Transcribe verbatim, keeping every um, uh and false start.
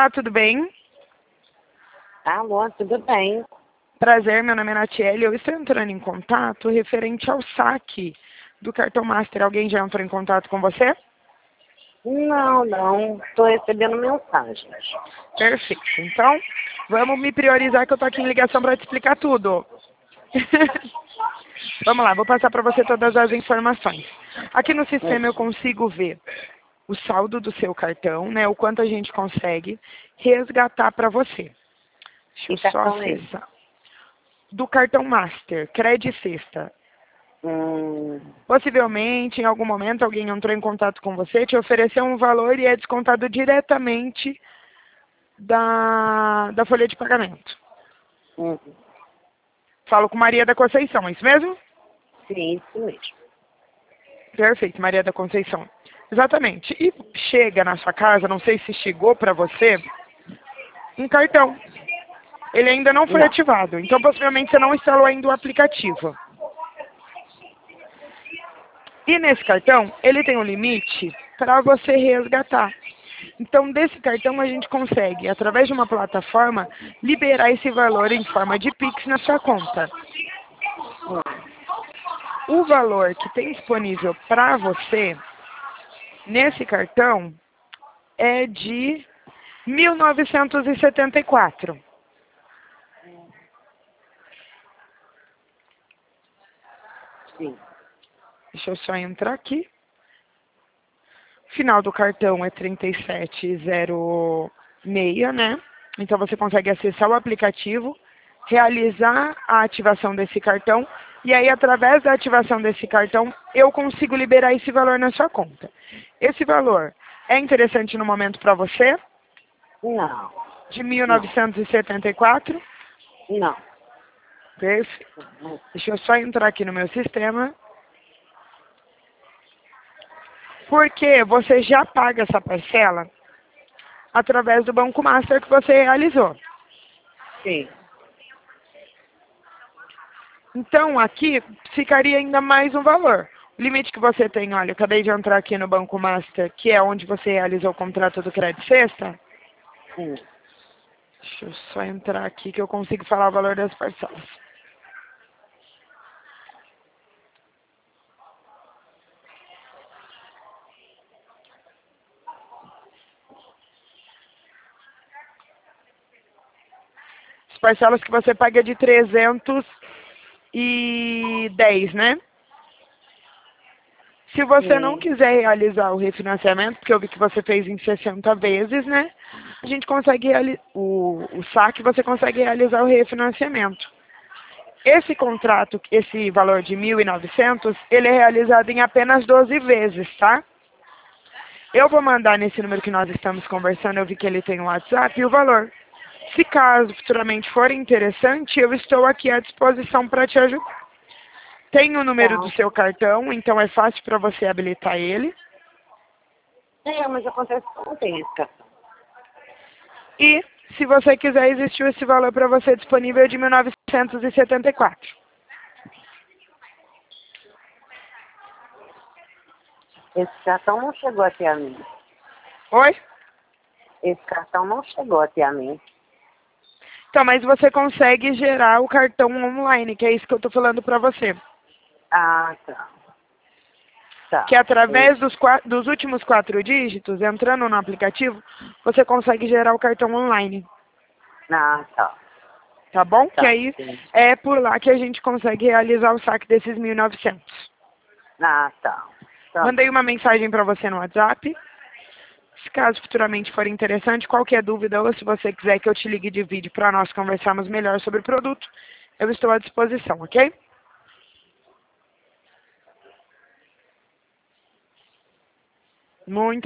Olá, tudo bem? Alô, tudo bem? Prazer, meu nome é Natiele. Eu estou entrando em contato referente ao saque do cartão Master. Alguém já entrou em contato com você? Não, não. Estou recebendo mensagens. Perfeito. Então, vamos me priorizar que eu estou aqui em ligação para te explicar tudo. Vamos lá, vou passar para você todas as informações. Aqui no sistema eu consigo ver o saldo do seu cartão, né? O quanto a gente consegue resgatar para você. Deixa eu Que só cartão é esse? acessar. Do cartão Master, Crédito Sexta. Hum, Possivelmente, em algum momento, alguém entrou em contato com você, te ofereceu um valor e é descontado diretamente da, da folha de pagamento. hum, Falo com Maria da Conceição, é isso mesmo? sim, isso mesmo. Perfeito, Maria da Conceição. Exatamente. E chega na sua casa, não sei se chegou para você, um cartão. Ele ainda não foi Não. ativado, então possivelmente você não instalou ainda o aplicativo. E nesse cartão, ele tem um limite para você resgatar. Então, desse cartão a gente consegue, através de uma plataforma, liberar esse valor em forma de Pix na sua conta. O valor que tem disponível para você, nesse cartão, é de mil novecentos e setenta e quatro. Sim. Deixa eu só entrar aqui. O final do cartão é trinta e sete zero seis, né? Então você consegue acessar o aplicativo, realizar a ativação desse cartão e aí através da ativação desse cartão eu consigo liberar esse valor na sua conta. Esse valor é interessante no momento para você? Não. De mil novecentos e setenta e quatro? Não. Perfeito. Deixa eu só entrar aqui no meu sistema. Porque você já paga essa parcela através do Banco Master que você realizou. Sim. Então, aqui ficaria ainda mais um valor. O limite que você tem, olha, eu acabei de entrar aqui no Banco Master, que é onde você realizou o contrato do Crédito Sexta. Hum. Deixa eu só entrar aqui que eu consigo falar o valor das parcelas. As parcelas que você paga é de trezentos e dez, né? Se você não Sim. quiser realizar o refinanciamento, porque eu vi que você fez em sessenta vezes, né? A gente consegue realizar o, o saque, você consegue realizar o refinanciamento. Esse contrato, esse valor de mil e novecentos, ele é realizado em apenas doze vezes, tá? Eu vou mandar nesse número que nós estamos conversando, eu vi que ele tem um WhatsApp, e o valor. Se caso futuramente for interessante, eu estou aqui à disposição para te ajudar. Tem o número do Tá. seu cartão, então é fácil para você habilitar ele. É, mas acontece que eu não tenho esse cartão. E, se você quiser, existiu esse valor para você disponível de mil novecentos e setenta e quatro. Esse cartão não chegou até a mim. Oi? Esse cartão não chegou até a mim. Então, mas você consegue gerar o cartão online, que é isso que eu estou falando para você. Ah, tá. Tá. Que através dos, quatro, dos últimos quatro dígitos, entrando no aplicativo, você consegue gerar o cartão online. Ah, tá. Tá bom? Que Tá. aí Sim. é por lá que a gente consegue realizar o saque desses mil e novecentos. Ah, tá. Tá. Mandei uma mensagem para você no WhatsApp. Se caso futuramente for interessante, qualquer dúvida ou se você quiser que eu te ligue de vídeo para nós conversarmos melhor sobre o produto, eu estou à disposição, ok? Muito